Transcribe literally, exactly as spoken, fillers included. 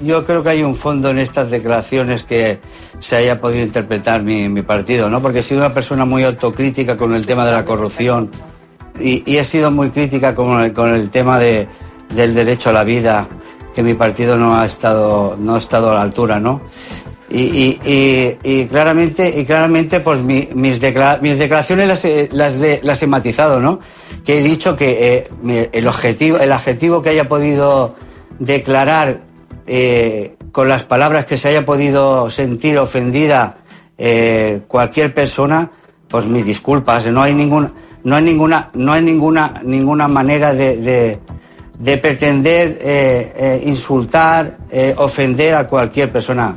yo creo que hay un fondo en estas declaraciones que se haya podido interpretar mi, mi partido, ¿no? Porque he sido una persona muy autocrítica con el tema de la corrupción y, y he sido muy crítica con el, con el tema de, del derecho a la vida, que mi partido no ha estado, no ha estado a la altura, ¿no? Y, y, y, y claramente, y claramente, pues mi, mis, declara, mis declaraciones las he, las, de, las he matizado, ¿no? Que he dicho que eh, mi, el objetivo, el adjetivo que haya podido declarar eh, con las palabras que se haya podido sentir ofendida eh, cualquier persona, pues mis disculpas. No hay ninguna, no hay ninguna, no hay ninguna, ninguna manera de, de, de pretender eh, eh, insultar, eh, ofender a cualquier persona.